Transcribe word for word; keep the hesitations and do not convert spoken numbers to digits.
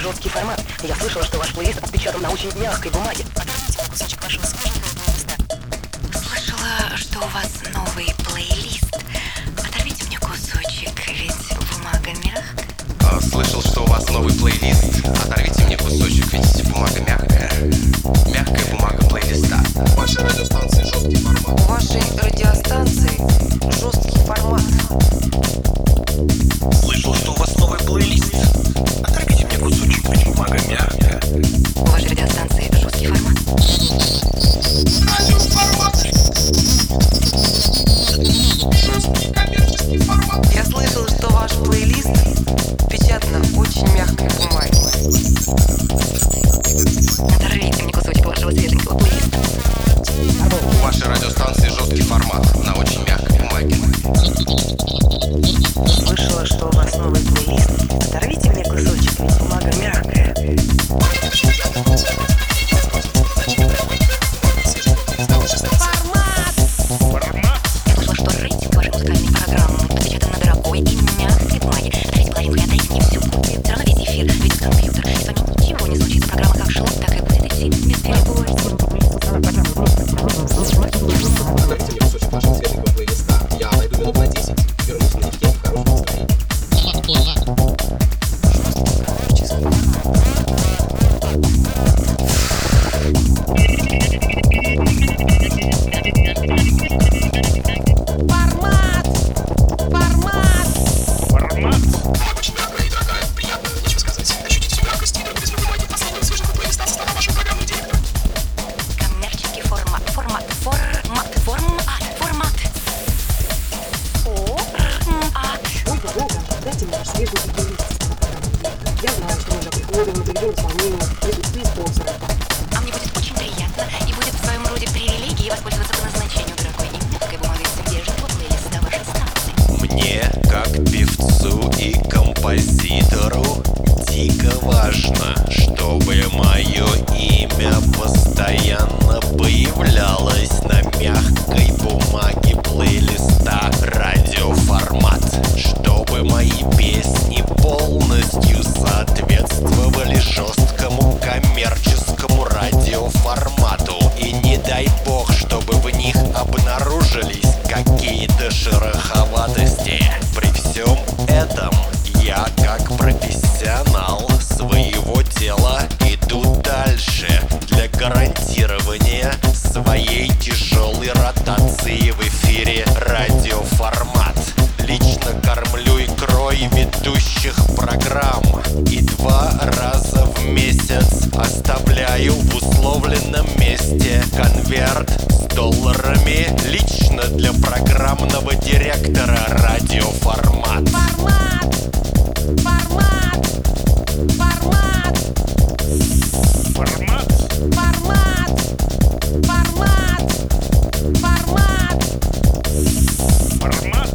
жесткий формат. Я слышала, что ваш плейлист отпечатан на очень мягкой бумаге. Подайте мне кусочек вашего свеженького плейлиста. Слышала, что у вас новый плейлист. Оторвите мне кусочек, ведь бумага мягкая. А, слышал, что у вас новый плейлист. Оторвите мне кусочек, ведь бумага мягкая. Мягкая бумага плейлиста. У вашей радиостанции жесткий формат. У вашей радиостанции жесткий формат. Слышал, что у вас новый плейлист. Оторвите мне кусочек, ведь бумага мягкая. У вашей радиостанции жесткий формат. Радиоформат. Жесткий коммерческий формат. Я слышал, что ваш плейлист печатан на очень мягкой бумаге. Оторвите мне кусочек вашего свеженького плейлиста. У вашей радиостанции жесткий формат на очень мягкой бумаге. Слышала, что у вас новый плейлист. Оторвите мне кусочек, ведь бумага мягкая. Я слышала, что рейтинг вашей музыкальной программы отпечатан на дорогой и мягкой бумаге. Оторвите половинку и отдайте мне всю копию. Все равно весь эфир ведет компьютер. И с вами ничего не случится. Программа как шла, так и будет идти. Без перебоев. Оторвите мне кусочек вашего свеженького плейлиста. Я найду минут на десять. Вернусь на легке в хорошем настроении. Формат! Формат! Очень мягкая и дорогая, приятная, нечего сказать. Ощутите всю мягкость и дорогость бумаги последнего свежего плейлиста состава вашей программы директора. Коммерческий формат. Формат. Формат. Формат. Формат. Формат. Ольга, Ольга, дайте мне ваш свеженький плейлист. Я знаю, что нужно приходим, мы приведем исполнение, присутствие спонсора. А мне будет очень приятно и будет в своем роде привилегией воспользоваться по назначению дорогой и мягкой бумагой свежего плейлиста вашей станции. Мне, как певцу и композитору, дико важно, чтобы мое имя постоянно появлялось на мягкой бумаге плейлиста радиоформат, чтобы мои песни полностью соответствовали жесткому коммерческому радиоформату. И не дай бог, чтобы в них обнаружились какие-то шероховатости. При всем этом я, как профессионал своего дела, иду дальше для гарантирования своей тяжелой ротации в эфире радиоформат. Лично кормлю икрой ведущих программ и два раза в месяц оставляю в условленном месте конверт с долларами лично для программного директора радиоформат. Формат! Формат! Формат! Формат. Формат! Формат! Формат! Формат.